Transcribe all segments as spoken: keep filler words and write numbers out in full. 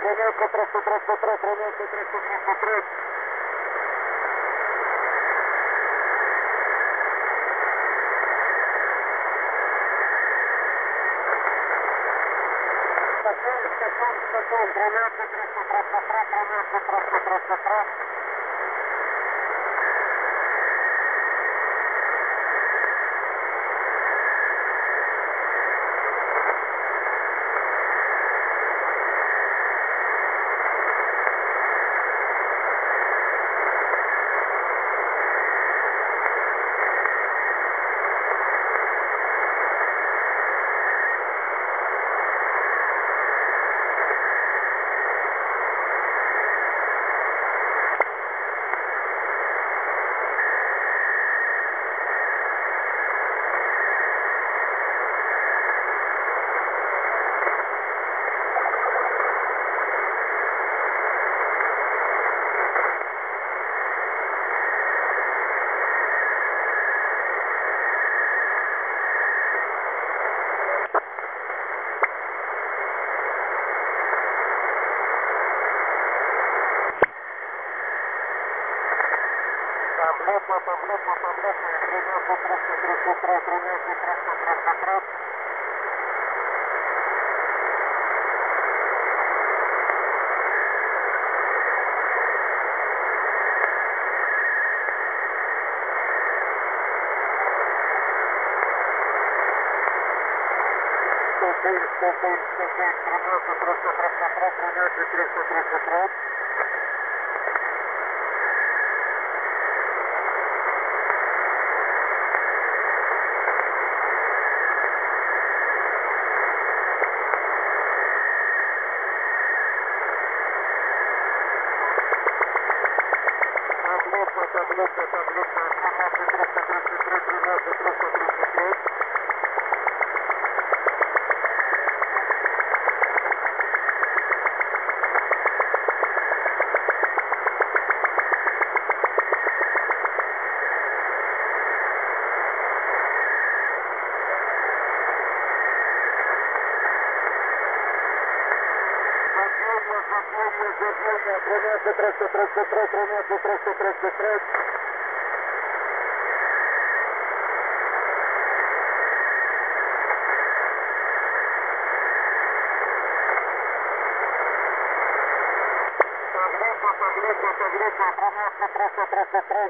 тремя триста тридцать три, тремя триста тридцать три. Стакан, стакан, стакан, тремя триста тридцать три, тремя триста тридцать три. Таблетка, таблетка, таблетка, тремя триста тридцать три, тремя триста тридцать три. Стопей, стопей, стопей, тремя триста тридцать три, тремя триста тридцать три. Таблетка, таблетка, таблетка, тремя триста тридцать три, тремя триста тридцать три. Задвижение, задвижение, тремя триста тридцать три, тремя триста тридцать три. Таблетка, таблетка, таблетка, тремя триста тридцать три.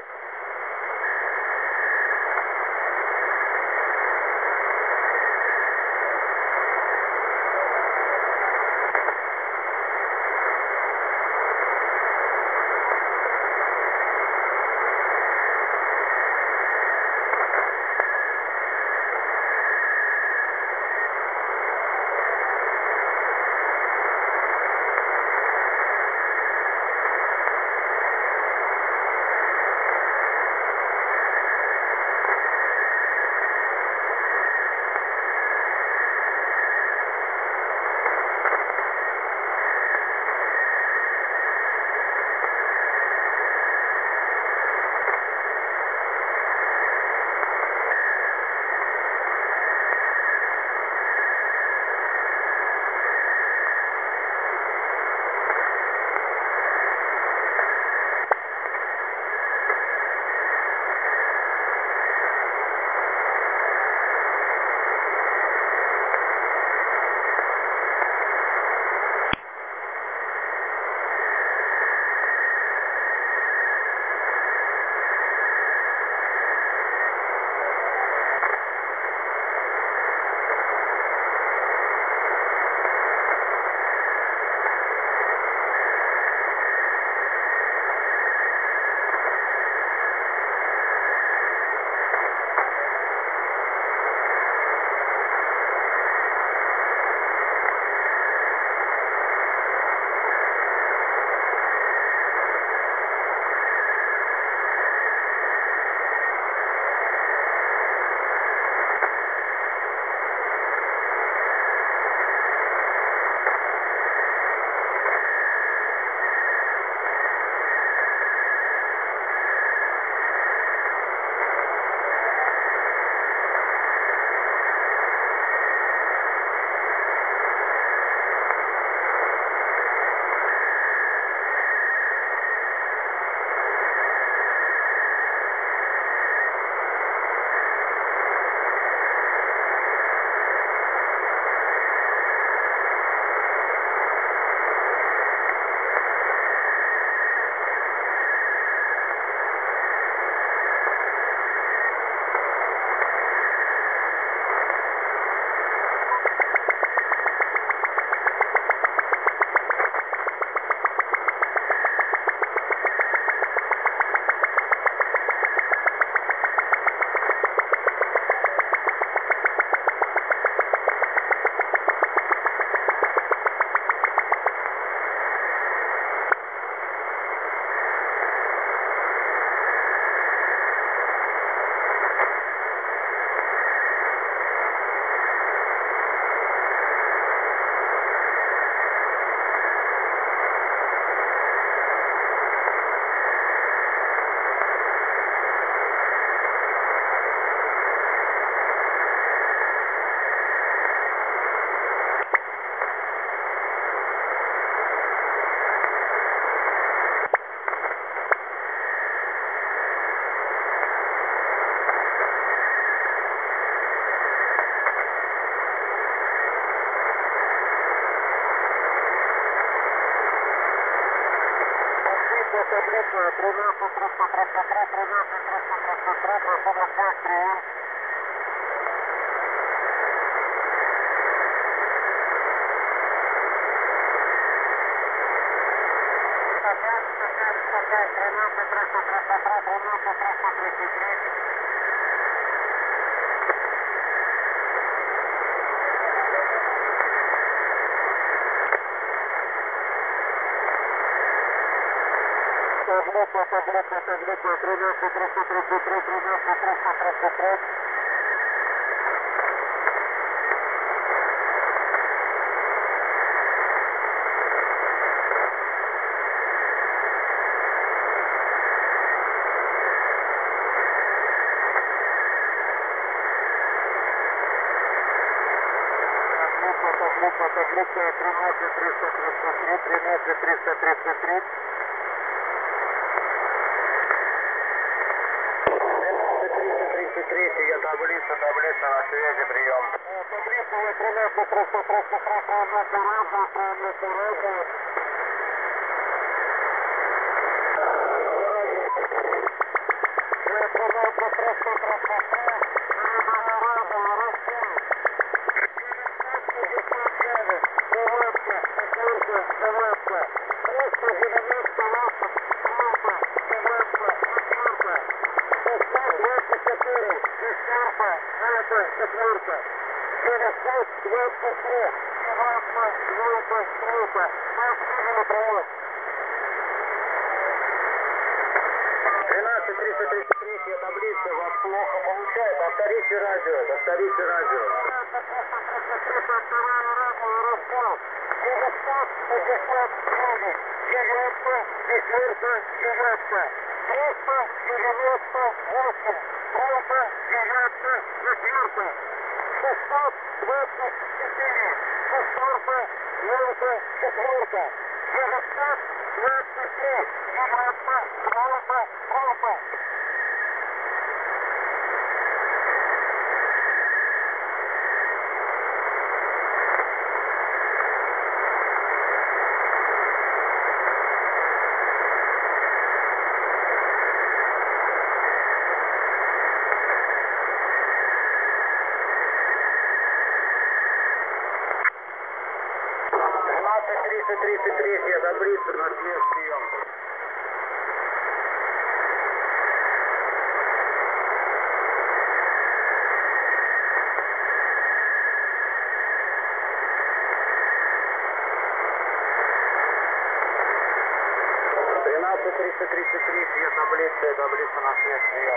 таблица тринадцать триста тридцать три, тринадцать триста тридцать три, прошу на связь, прием. тринадцать триста тридцать три, тринадцать триста тридцать три. Таблица, таблица, таблица, тринадцать триста тридцать три, тринадцать триста тридцать три. Таблица, таблица, тринадцать триста тридцать три, тринадцать триста тридцать три. Третья таблица, таблица на связи, прием. Таблица тринадцать триста тридцать три, тринадцать раза, тринадцать раза. тринадцать триста тридцать три, четверка, через шесть, двадцать три, двадцать, двадцать, тридцать, двадцать, тринадцать триста тридцать три, таблица, вас плохо получает, повторите радио, повторите радио. шестьсот двадцать четыре, шестерка, девятая, четверка, девятьсот двадцать три, девятая, тройка, тройка. тридцать тридцать три, таблица на свет, прием. тринадцать триста тридцать три, таблица, таблица на свет, прием.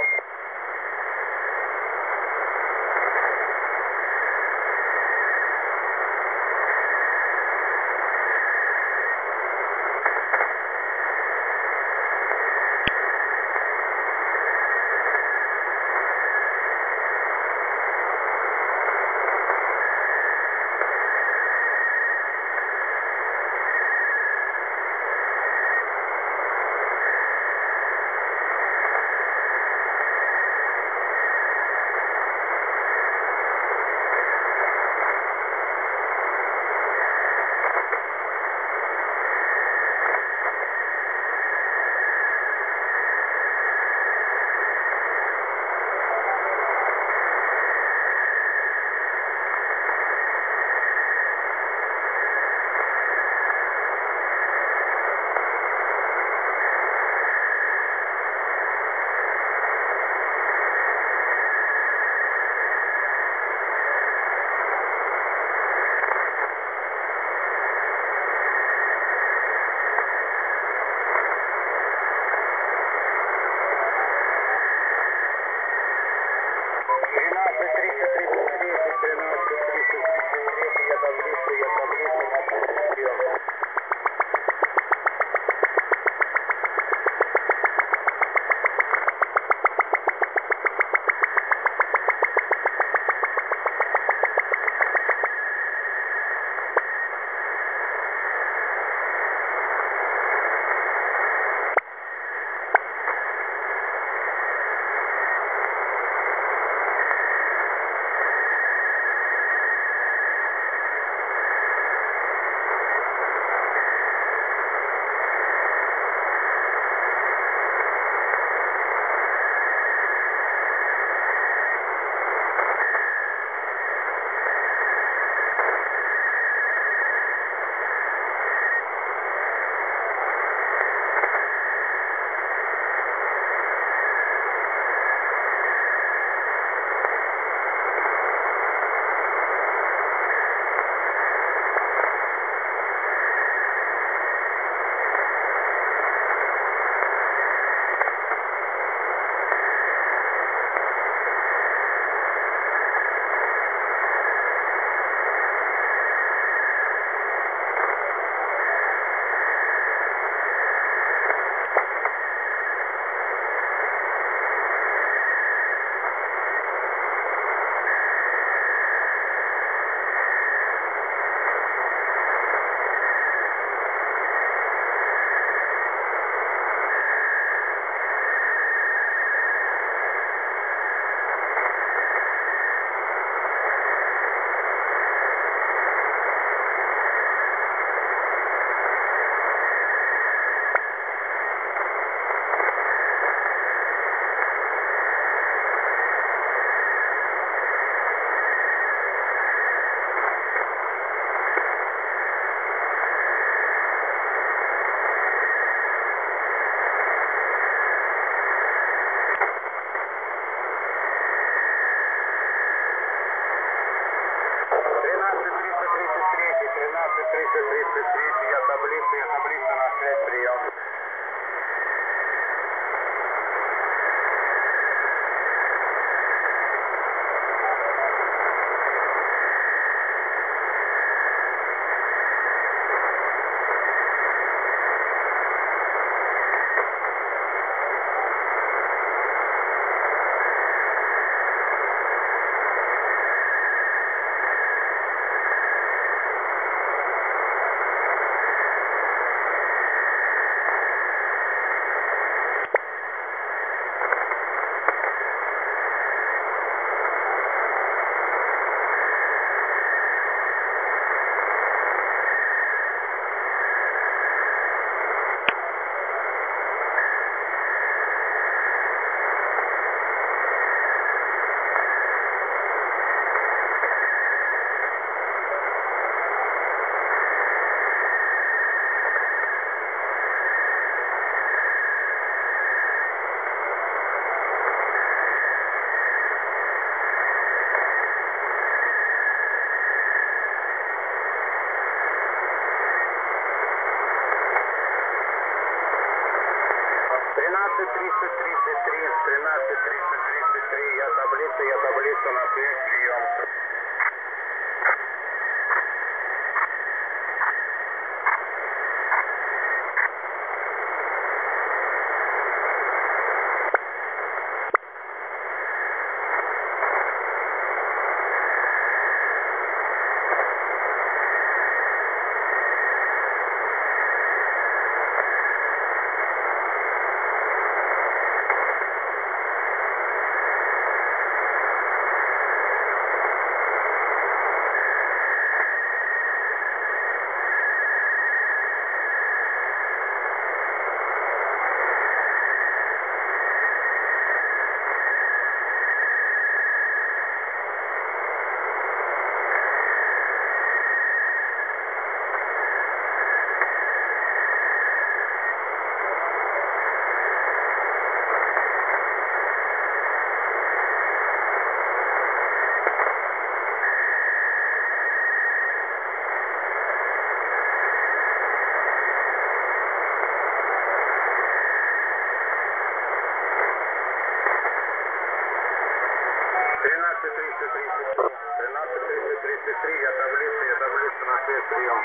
третий, я таблица, я таблица на связь, прием. тринадцать триста тридцать три, тринадцать триста тридцать три, я таблица, я таблица на связь, прием. тринадцать триста тридцать три, я таблица, я таблица на связь, прием.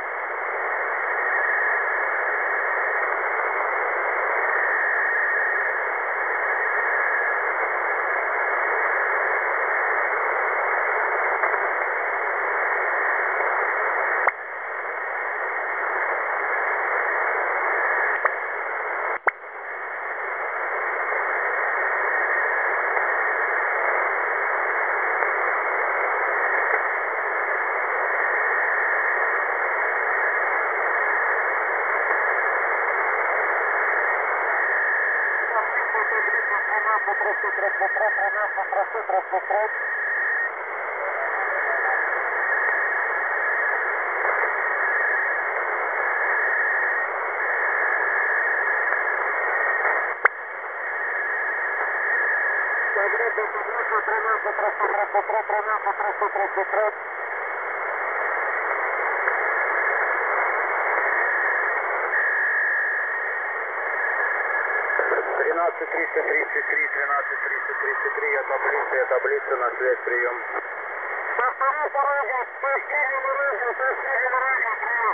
тринадцать триста тридцать три, тринадцать триста тридцать три, я таблица, я таблица на связь, прием. Повтори по радио, сообщение на радио, сообщение на радио, прием.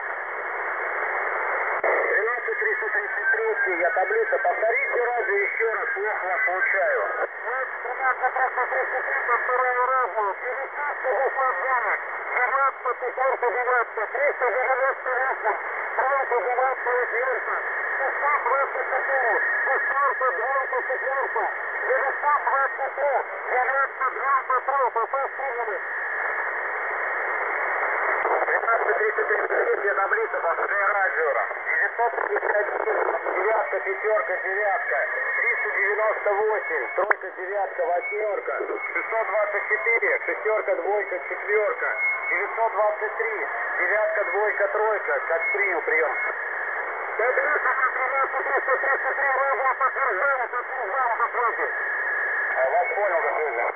тринадцать триста тридцать три, я таблица, повторите радио еще раз, плохо вас получаю. тринадцать триста тридцать три, повторяю радио, пересадка выслаждена, девятка, пятерка, девятка, триста девяносто восемь, тройка, девятка, четверка, шестьсот двадцать четыре, шестерка, двойка, четверка, девятьсот двадцать три, девятка, двойка, тройка, сообщение. тринадцать триста тридцать три, я таблица, повторяю радио. девятьсот пятьдесят один, девятка, пятерка, девятка, триста девяносто восемь, тройка, девятка, восьмерка, шестьсот двадцать четыре, шестерка, двойка, четверка, девятьсот двадцать три, девятка, двойка, тройка, как принял прием. Таблица тринадцать триста тридцать три, радио подтверждаю, подтверждаю, подтверждаю. Вас понял, до связи.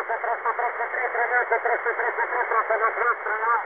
триста тридцать три, тринадцать, триста тридцать три, триста на два, страна.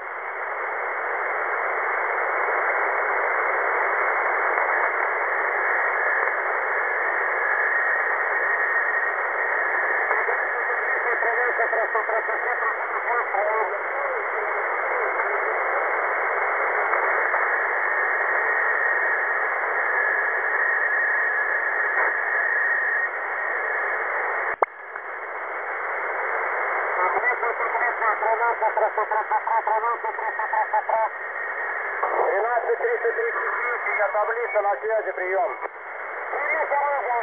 тринадцать триста тридцать девять, я таблица на связи, прием. Прием радио,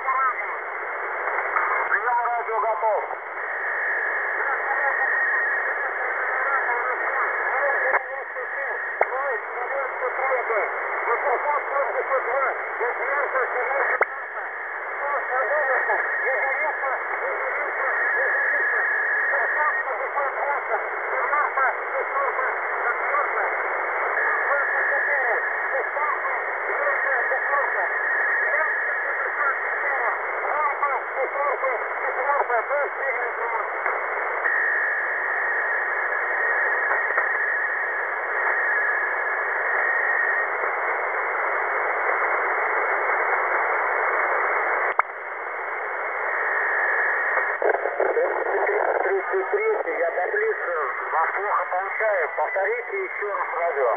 прием радио готов. Я таблицу вас плохо получаю. Повторите еще раз радио.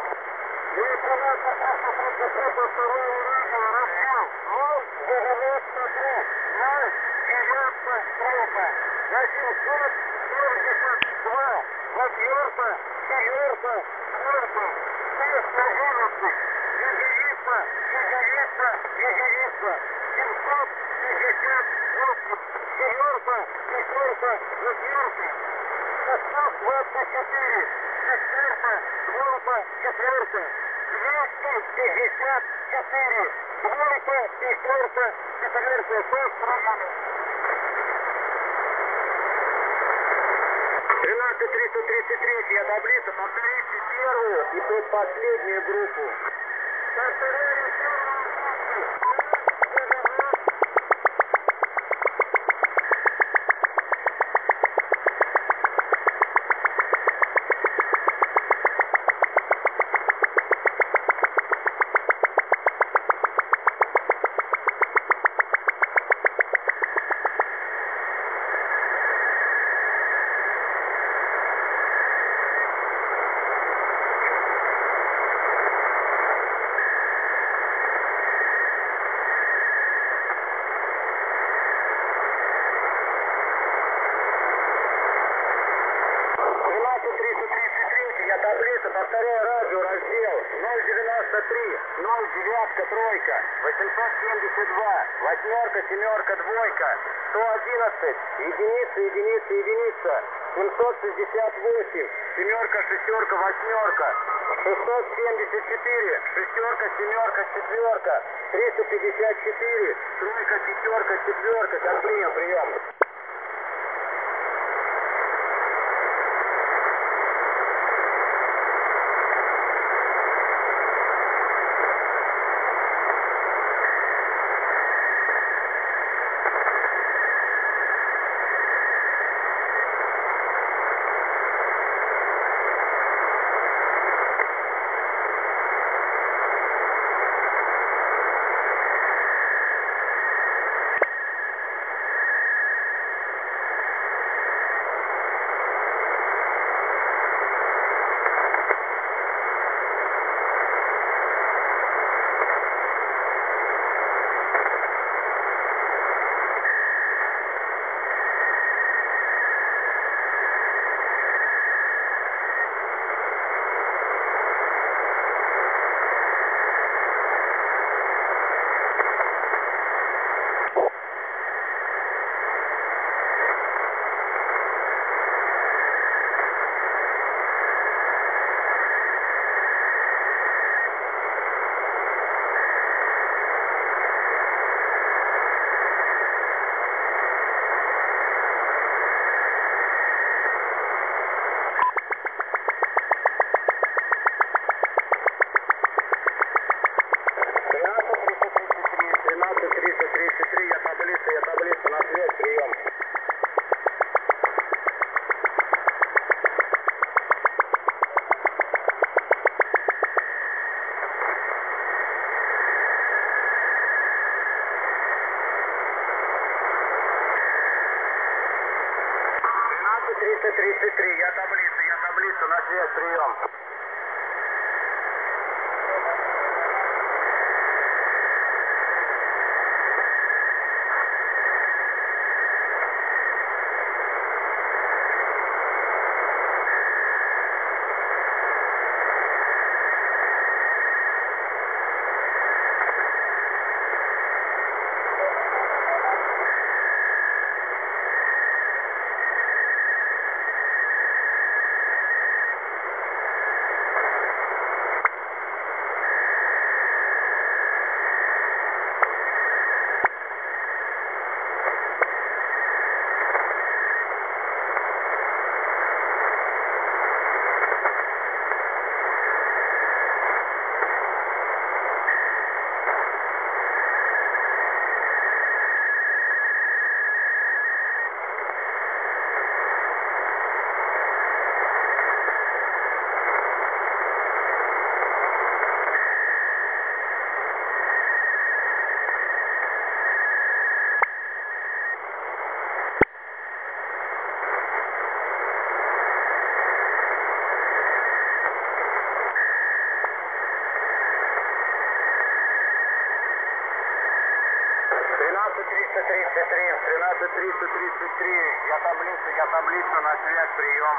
двадцать четыре, четвертая, двойка, четвертая, двести пятьдесят четыре, двойка, четвертая, четвертая, шесть программы. тринадцать триста тридцать три, я таблица, повторите первую и предпоследнюю группу. Повторяю первую группу. Таблица, повторяю, радио, раздел ноль девяносто три, ноль девятка, тройка, восемьсот семьдесят два, восьмерка, семерка, двойка, сто одиннадцать, единица, единица, единица, семьсот шестьдесят восемь, семерка, шестерка, восьмерка, шестьсот семьдесят четыре, шестерка, семерка, четверка, триста пятьдесят четыре, тройка, пятерка, четверка, как прием, прием. тридцать три, я таблицу, я таблицу, на связь, прием. тринадцать триста тридцать три, тринадцать триста тридцать три, я таблицу, я таблицу, на связь, прием.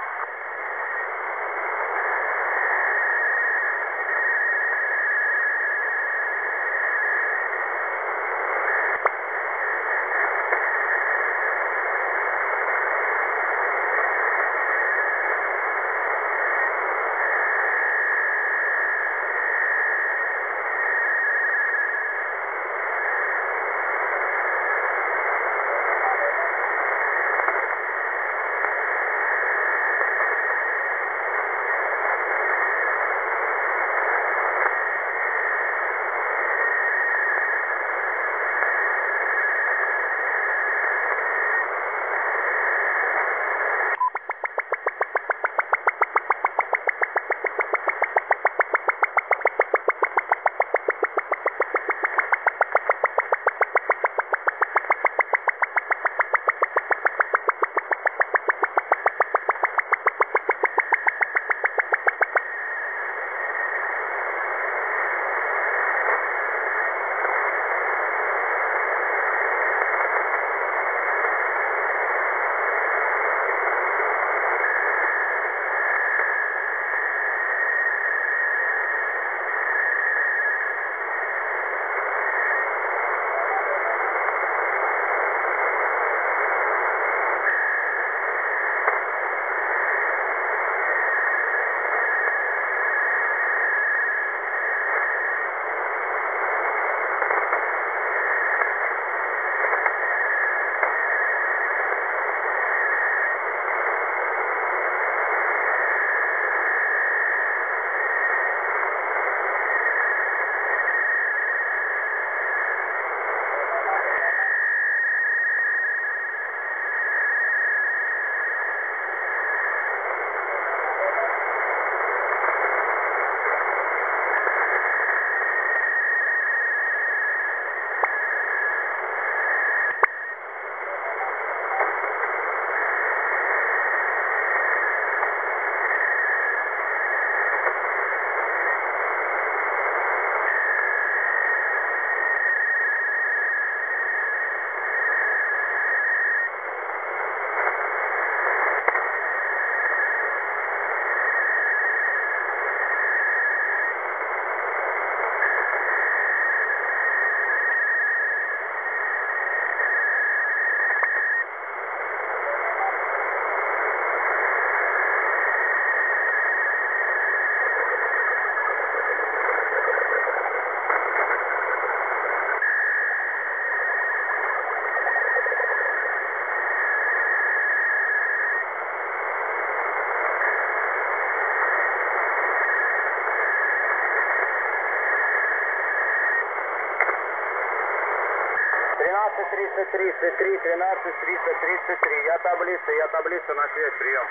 тринадцать триста тридцать три, тринадцать триста тридцать три, я таблица, я таблица, на связь, прием.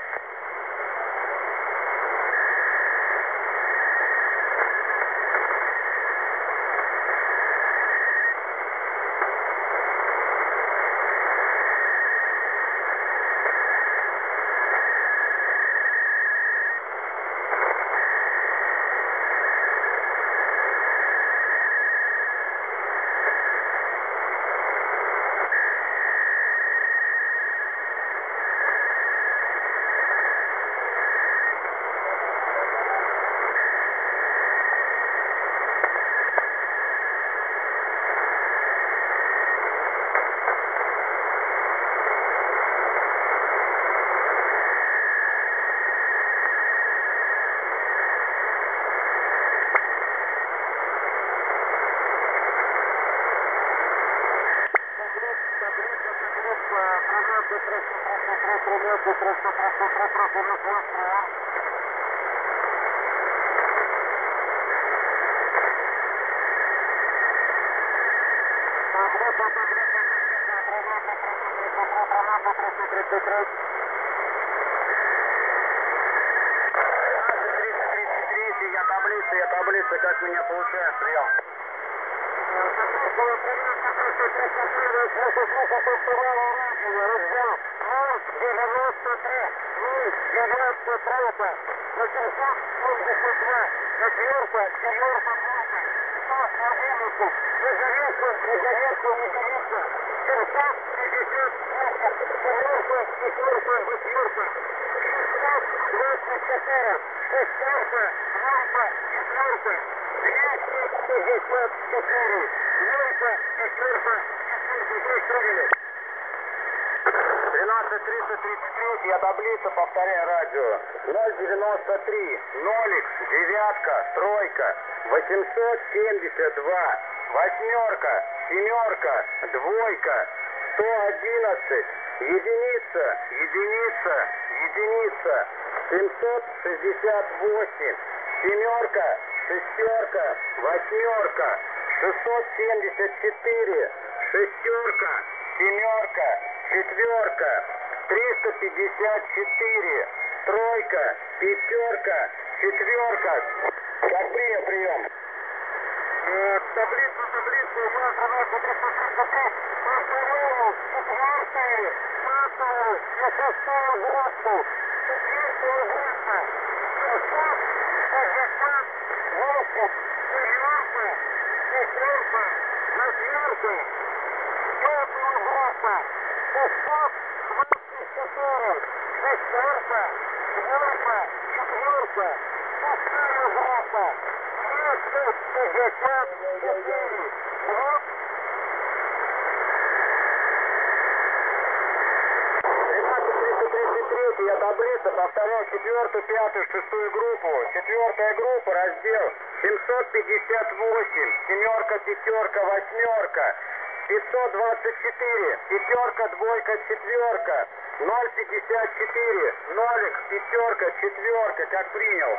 Я таблица, я таблица, как меня получает, прием. тринадцать триста тридцать три, я таблица, повторяю радио. ноль девяносто три, нолик, девятка, тройка, восемьсот семьдесят два, восьмерка, семерка, двойка, сто одиннадцать, единица, единица, единица, семьсот шестьдесят восемь, семерка, шестерка, восьмерка, шестьсот семьдесят четыре, шестерка, семерка, четверка, триста пятьдесят четыре, тройка, пятерка, четверка. Как прием, прием? Таблицу, таблицу, у нас тринадцать триста тридцать три, повторяю, четвертую, пятую и шестую группу, четвертую группу, семьсот шестьдесят восемь, семерка, шестерка, восьмерка, пятую группу, шестьсот двадцать четыре, шестерка, двойка, четверка, шестая группа, двести пятьдесят четыре, тринадцать триста тридцать три, я таблица, повторяю, четвертую, пятую, шестую группу, четвертая группа, раздел семьсот пятьдесят восемь, семерка, пятерка, восьмерка, пятьсот двадцать четыре, пятерка, двойка, четверка, ноль пятьдесят четыре, нолик, пятерка, четверка, как принял.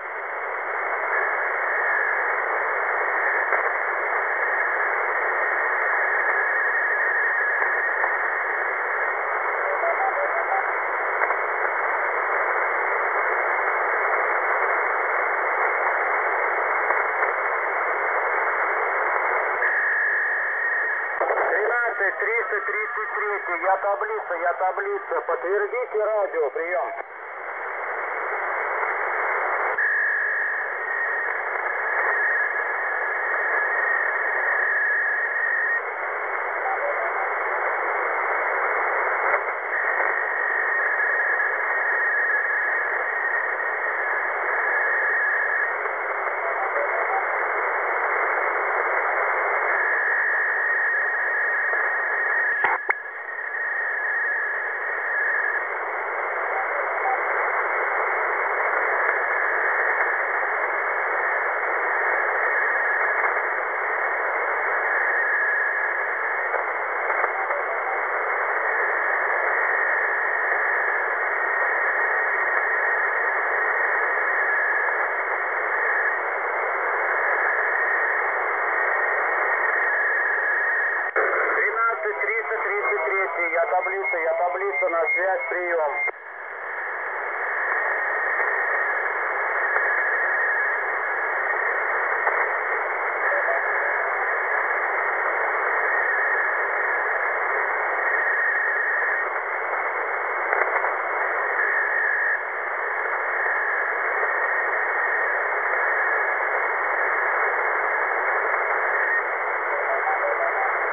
триста тридцать три, я таблица, я таблица, подтвердите радио, прием. триста тридцать три, я таблица, я таблица, на связь, прием.